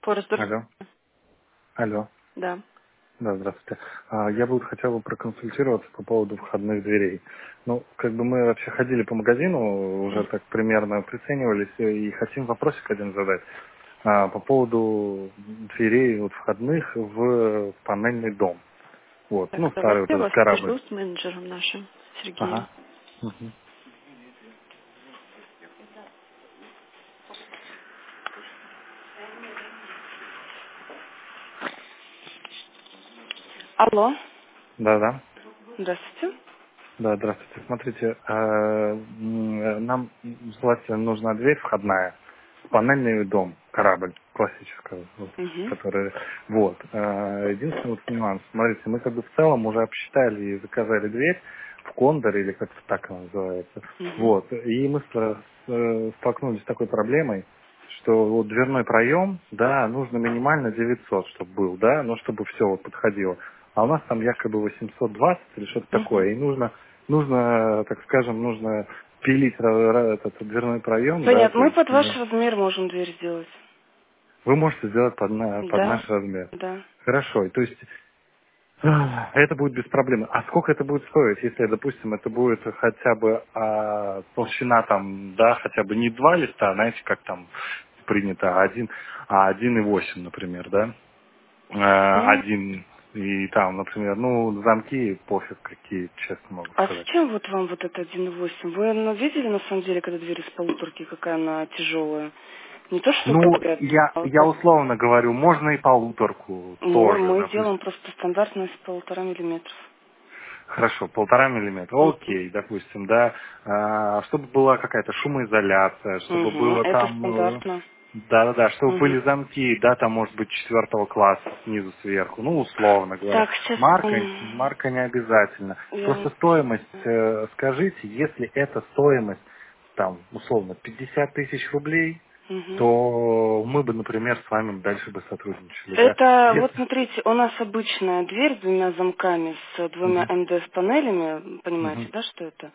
Форестер. Алло. Алло. Да. Да, здравствуйте. Я бы вот хотел бы проконсультироваться по поводу входных дверей. Ну, как бы мы вообще ходили по магазину, уже так примерно приценивались, и хотим вопросик один задать. По поводу дверей вот входных в панельный дом. Вот, Так, ну, старый давайте вот я этот вас корабль. свяжу с менеджером нашим, Сергеем. Ага. Мгм. Алло. Да-да. Здравствуйте. Да, здравствуйте. Смотрите, нам желательно нужна дверь входная, в панельный дом, корабль классического, вот, Угу. который, вот. Единственный вот нюанс, смотрите, мы как бы в целом уже обсчитали и заказали дверь в Кондор, или как-то так она называется, Угу. вот. И мы столкнулись с такой проблемой, что вот дверной проем, да, нужно минимально 900, чтобы был, да, но чтобы все вот подходило. А у нас там якобы 820 или что-то Угу. такое. И нужно, так скажем, нужно пилить этот дверной проем, да, Понятно. то Мы есть под ваш размер можем дверь сделать. вы можете сделать под Да. наш размер. Да. Хорошо, и то есть это будет без проблем. А сколько это будет стоить, если, допустим, это будет хотя бы толщина там, да, хотя бы не два листа, знаете, как там принято, а 1,8, например, да? Ну, Один. И там, например, ну, замки пофиг какие, честно могу а сказать. зачем вот вам вот это 1,8? Вы видели на самом деле, когда дверь из полуторки, какая она тяжелая? Не то, что Ну, говорят, а вот я условно говорю, можно и полуторку тоже, мы допустим. делаем просто стандартно с 1,5 миллиметров. Хорошо, 1,5 миллиметра, Угу. окей, допустим, да. Чтобы была какая-то шумоизоляция, чтобы Угу. было Это там, стандартно. да-да-да, чтобы Угу. были замки, да, там может быть 4 класса снизу сверху, ну, условно говоря. Так, сейчас Марка не обязательно. я... Просто стоимость, скажите, если эта стоимость, там, условно, 50 тысяч рублей, Мгм. то мы бы, например, с вами дальше бы сотрудничали, да. Это, вот Если... смотрите, у нас обычная дверь с двумя замками, с двумя Мгм, МДФ-панелями, понимаете, мгм. да, что это?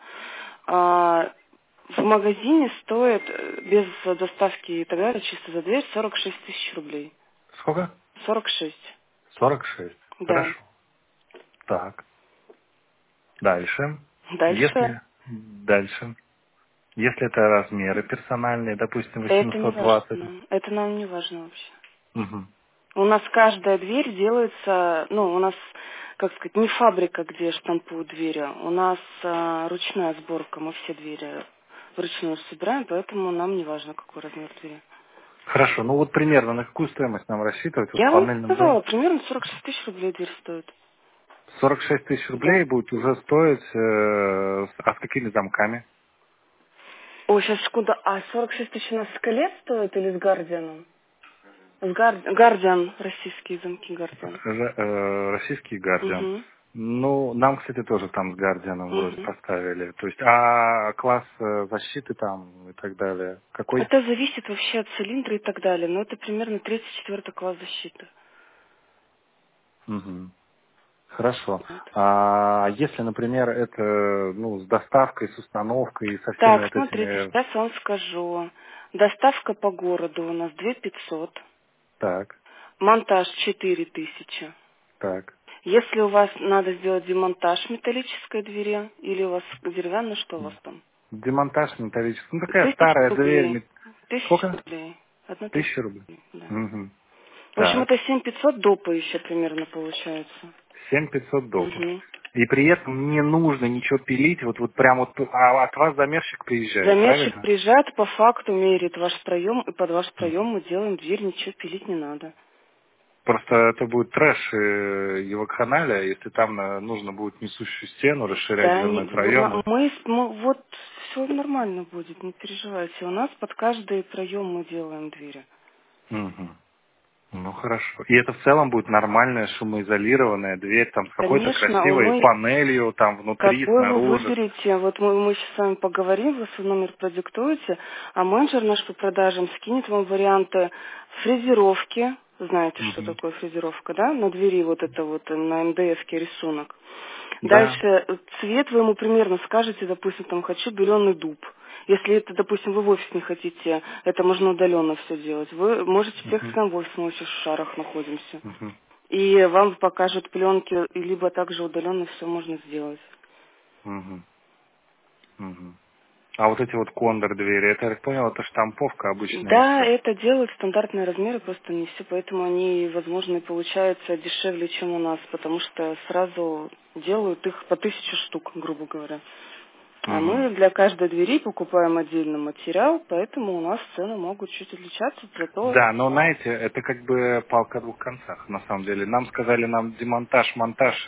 В магазине стоит без доставки и так далее, чисто за дверь, 46 тысяч рублей. Сколько? 46. 46. Да. Хорошо. Так. Дальше. Дальше. Дальше. Если это размеры персональные, допустим, Это не важно 820. нам. Это нам не важно вообще. Мгм. У нас каждая дверь делается, ну, у нас, как сказать, не фабрика, где штампуют двери. У нас ручная сборка, мы все двери вручную собираем, поэтому нам не важно, какой размер двери. Хорошо. Ну вот примерно на какую стоимость нам рассчитывать вот в Я вам панельном доме? сказала, примерно 46 тысяч рублей дверь стоит. 46 тысяч Да. рублей будет уже стоить, а с какими замками? Ой, сейчас, секунду, а 46 тысяч у нас с колец стоит или с Гардианом? Гардиан, российские замки Гардиан. Российский Гардиан. Угу. Ну, нам, кстати, тоже там с Гардианом вроде Угу. поставили. То есть, а класс защиты там и так далее. Какой? Это зависит вообще от цилиндра и так далее, но это примерно 34 класс защиты. Мгм. Хорошо. Вот. А если, например, это ну, с доставкой, с установкой и со всеми Так, вот смотрите, этими... сейчас вам скажу. Доставка по городу у нас 2500, Так, монтаж 4000. так. Если у вас надо сделать демонтаж металлической двери, или у вас деревянная, что у вас там? Демонтаж металлический. Ну, такая 1000 старая дверь. рублей. 1000 Сколько? рублей. 1000 1000 рублей. рублей, да. Мгм. В общем, Так. это 7500 допа еще примерно получается. 7500 допов. Угу. И при этом не нужно ничего пилить, вот прям вот от вас замерщик приезжает, Замерщик правильно? приезжает, по факту меряет ваш проем, и под ваш проем мы делаем дверь, ничего пилить не надо. Просто это будет трэш его канале, если там нужно будет несущую стену, расширять Да, дверной проем. мы вот все нормально будет, не переживайте. У нас под каждый проем мы делаем двери. Мгм. Ну хорошо. И это в целом будет нормальная шумоизолированная дверь, там с какой-то Конечно, красивой мы, панелью, там внутри, какой вы снаружи. выберете, вот мы сейчас с вами поговорим, вы свой номер продиктуете, а менеджер наш по продажам скинет вам варианты фрезеровки. Знаете, что Мгм. такое фрезеровка, да? На двери вот это вот на МДФ-ке рисунок. Да. Дальше цвет вы ему примерно скажете, допустим, там хочу беленый дуб. Если это, допустим, вы в офис не хотите, это можно удаленно все делать. Вы можете приехать к нам в офис, мы вообще в Шарах находимся. И вам покажут пленки, и либо также удаленно все можно сделать. А вот эти вот кондор двери, это, я так понял, это штамповка обычная и Да, все. это делают стандартные размеры, просто не все, поэтому они, возможно, и получаются дешевле, чем у нас, потому что сразу делают их по 1000 штук, грубо говоря. А мы для каждой двери покупаем отдельный материал, поэтому у нас цены могут чуть отличаться, зато... Да, но знаете, это как бы палка о двух концах, на самом деле. Нам сказали, нам демонтаж, монтаж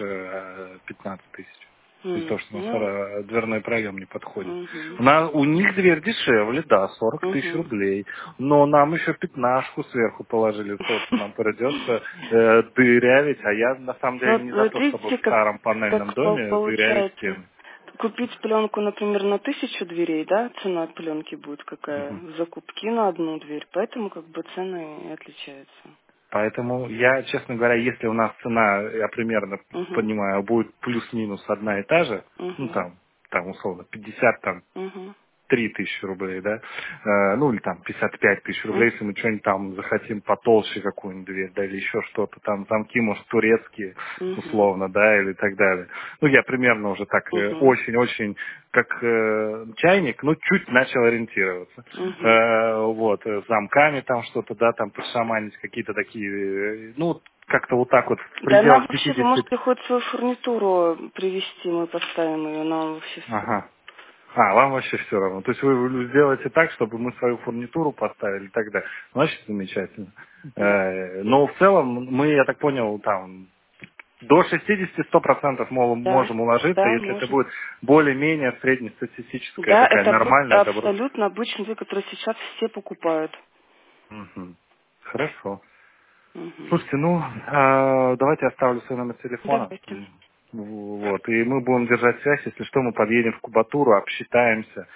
15 тысяч. Из-за того, что у Ну, нас дверной проем не подходит. мгм, У них дверь дешевле, да, 40 тысяч мгм. рублей. Но нам еще пятнашку сверху положили, то, что нам придется дырявить. А я на самом деле не Ну, за вот то, чтобы видите, в старом панельном доме дырявить получается. стены. Купить пленку, например, на 1000 дверей, да, цена пленки будет какая Мгм. в закупке на одну дверь, поэтому как бы цены и отличаются. Поэтому я, честно говоря, если у нас цена, я примерно Угу, понимаю, будет плюс-минус одна и та же, ну угу, там условно 50 там угу, 3000 рублей, да, ну или там 55 тысяч рублей, угу, если мы что-нибудь там захотим потолще какую-нибудь дверь, да, или еще что-то, там замки, может, турецкие, угу, условно, да, или так далее. Ну, я примерно уже так угу, очень-очень, как чайник, ну, чуть начал ориентироваться. угу. Вот, с замками там что-то, да, там подшаманить какие-то такие, ну, как-то вот так вот в Да нам пределах вообще, вы 50. можете хоть свою фурнитуру привезти, мы поставим ее, нам вообще все равно. Ага. Вам вообще все равно. То есть вы сделаете так, чтобы мы свою фурнитуру поставили и так далее. Значит, замечательно. Да. Но в целом мы, я так понял, там до 60-100% Да, можем уложиться, да, если это можем. будет более-менее среднестатистическая Да, такая это нормальная добро. абсолютно обычный дверь, который сейчас все покупают. Мгм. Хорошо. Угу. Слушайте, давайте оставлю свой номер телефона. Давайте. Вот, и мы будем держать связь, если что, мы подъедем в кубатуру, обсчитаемся,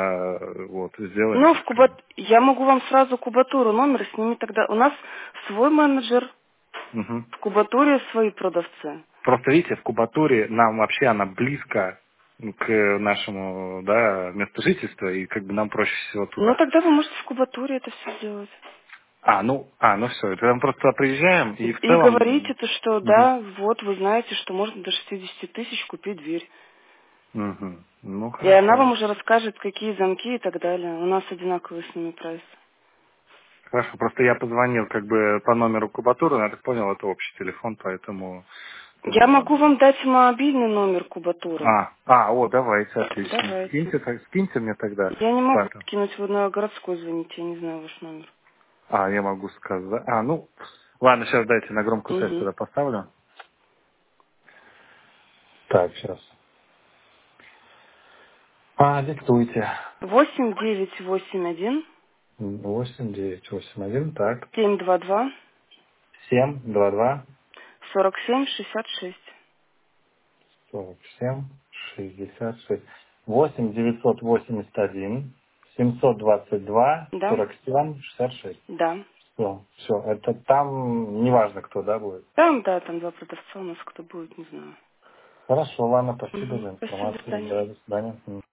вот, сделаем Ну, все правильно. я могу вам сразу кубатуру номер сними тогда. У нас свой менеджер, Мгм. в кубатуре свои продавцы. Просто видите, в кубатуре нам вообще она близко к нашему, да, месту жительства, и как бы нам проще всего Ну, туда. тогда вы можете в кубатуре это все делать. Ну все, тогда мы просто туда приезжаем, и в И целом, говорите-то, что мгм, да, вот вы знаете, что можно до 60 тысяч купить дверь. ну И она хорошо. вам уже расскажет, какие замки и так далее. У нас одинаковый с ними прайс. Хорошо, просто я позвонил как бы по номеру кубатуры, но я так понял, это общий телефон, поэтому... Я могу э, вам дать мобильный номер кубатуры. давайте, отлично. Давайте. Скиньте мне тогда. Я не могу Так, скинуть, вы на городской звоните, я не знаю ваш номер. я могу сказать. Ладно, сейчас дайте на громкую связь Угу. туда поставлю. Так, сейчас. Диктуйте. 8981 8981, так. 722 722 4766. 47 66. 8981 722 Да? 47 66. Да. Все. Это там неважно кто, да, будет. Там, да, там два продавца у нас, кто будет, не знаю. Хорошо, ладно, спасибо Угу. за Спасибо, до информацию. свидания. Да, до свидания.